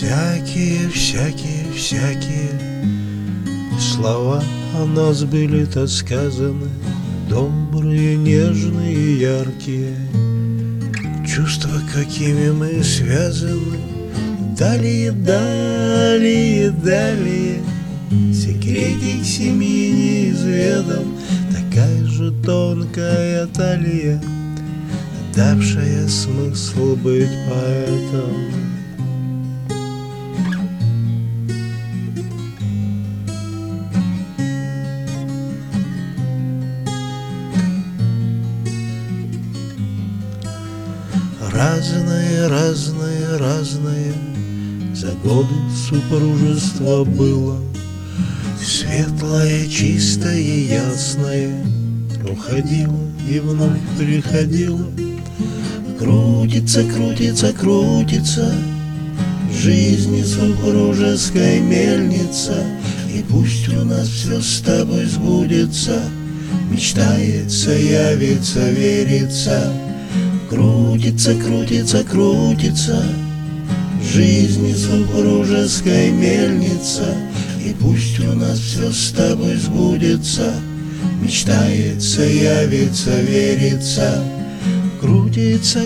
Всякие слова о нас были-то сказаны, добрые, нежные, яркие. Чувства, какими мы связаны, далее, секретик семьи неизведан. Такая же тонкая талия, давшая смысл быть поэтом. Разное за годы супружества было, светлое, чистое, ясное, уходило и вновь приходило. Крутится в жизни супружеская мельница, и пусть у нас все с тобой сбудется, мечтается, явится, верится. Крутится в жизни супружеская мельница, и пусть у нас все с тобой сбудется, мечтается, явится, верится. Крутится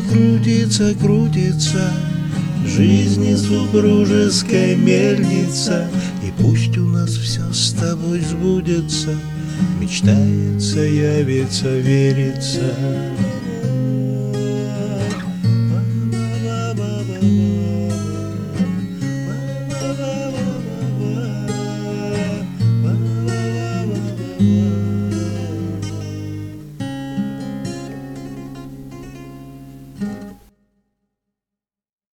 в жизни супружеская мельница, и пусть у нас все с тобой сбудется, мечтается, явится, верится.